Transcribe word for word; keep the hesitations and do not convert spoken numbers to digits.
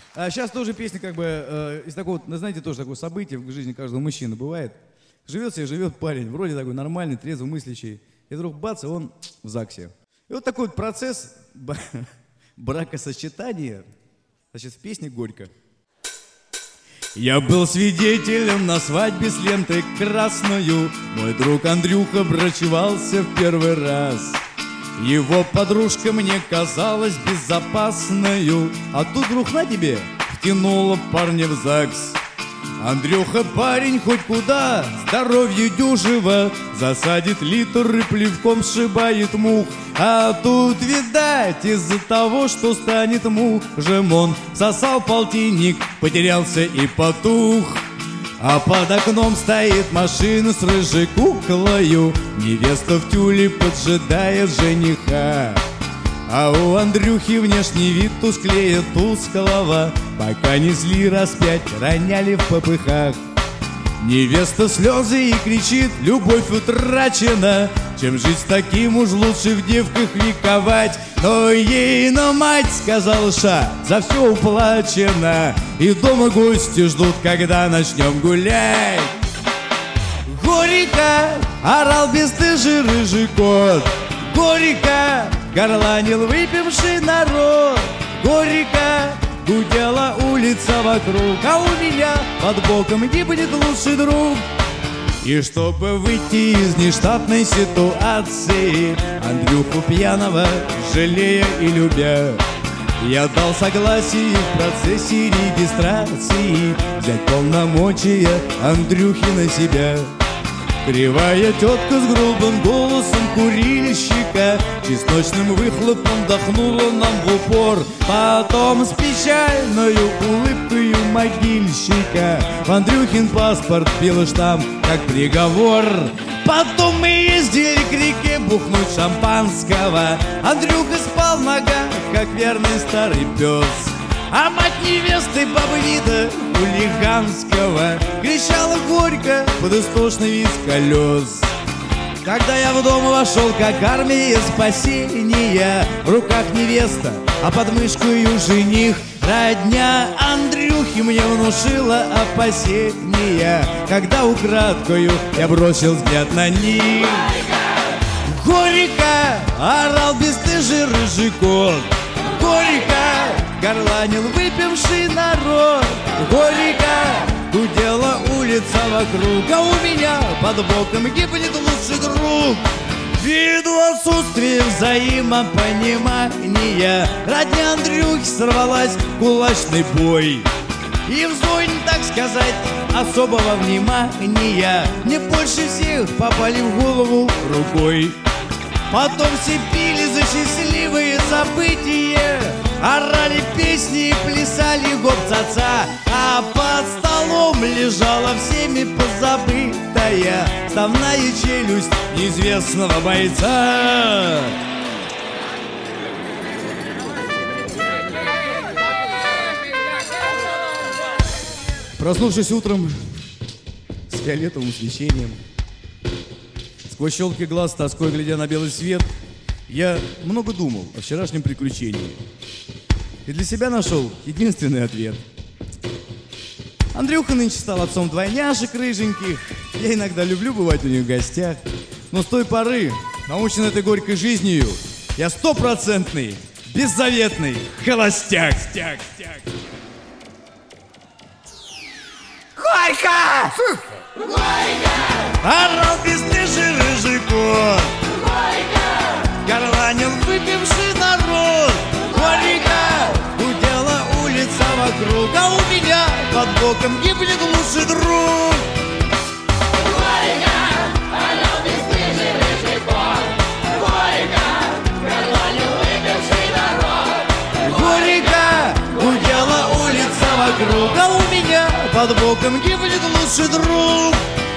А сейчас тоже песня как бы э, из такого, знаете, тоже такое событие в жизни каждого мужчины бывает. Живет себе, живет парень, вроде такой нормальный, трезвомыслящий. И вдруг бац, и он в ЗАГСе. И вот такой вот процесс бракосочетания, значит, в песне «Горько». Я был свидетелем на свадьбе с лентой красную. Мой друг Андрюха брачевался в первый раз. Его подружка мне казалась безопасною, а тут вдруг на тебе втянула парня в ЗАГС. Андрюха парень хоть куда, здоровье дюжево, засадит литр и плевком сшибает мух. А тут, видать, из-за того, что станет мужем, он сосал полтинник, потерялся и потух. А под окном стоит машина с рыжей куклою, невеста в тюле поджидает жениха. А у Андрюхи внешний вид тусклее тусклого, пока несли распять, роняли в попыхах. Невеста слезы и кричит: любовь утрачена, чем жить с таким уж лучше в девках ликовать. Но ей на мать сказала: ша, за все уплачено, и дома гости ждут, когда начнем гулять. Горько орал бесстыжий рыжий кот, горько горланил выпивший народ, горько гудела улица вокруг, а у меня под боком гибнет лучший друг. И чтобы выйти из нештатной ситуации, Андрюху пьяного жалея и любя, я дал согласие в процессе регистрации взять полномочия Андрюхи на себя. Кривая тетка с грубым голосом курильщика чесночным выхлопом дохнула нам в упор. Потом с печальною улыбкою могильщика в Андрюхин паспорт бил штамп как приговор. Потом мы ездили к реке бухнуть шампанского. Андрюха спал в ногах, как верный старый пес. А мать невесты, баба Лида хулиганского, кричала горько под истошный визг колес. Когда я в дом вошел, как армия спасения, в руках невеста, а под мышкою жених, родня Андрюхи мне внушила опасения, когда украдкою я бросил взгляд на них. Горько орал бесстыжий рыжий кот, горько горланил выпивший народ, горько гудела улица вокруг, а у меня под боком гибнет лучший друг. Ввиду отсутствия взаимопонимания родня Андрюхи сорвалась в кулачный бой. И в зоне, так сказать, особого внимания мне больше всех попали в голову рукой. Потом все пили за счастливые события, орали песни и плясали гоп-ца-ца, а под столом лежала всеми позабытая вставная челюсть неизвестного бойца. Проснувшись утром с фиолетовым свечением, сквозь щелки глаз, тоской глядя на белый свет, я много думал о вчерашнем приключении и для себя нашел единственный ответ. Андрюха нынче стал отцом двойняшек рыженьких. Я иногда люблю бывать у них в гостях, но с той поры, научен этой горькой жизнью, я стопроцентный, беззаветный холостяк. Горько! Горько! Орал бесстыжий рыжий кот, горько! Горланил выпивший народ, горько! Гудела улица вокруг, а у меня под боком гибнет лучший друг. Горько! Орал бесстыжий рыжий кот, горько! Горланил выпивший народ, горько! Гудела улица вокруг, а у меня под боком гибнет лучший друг.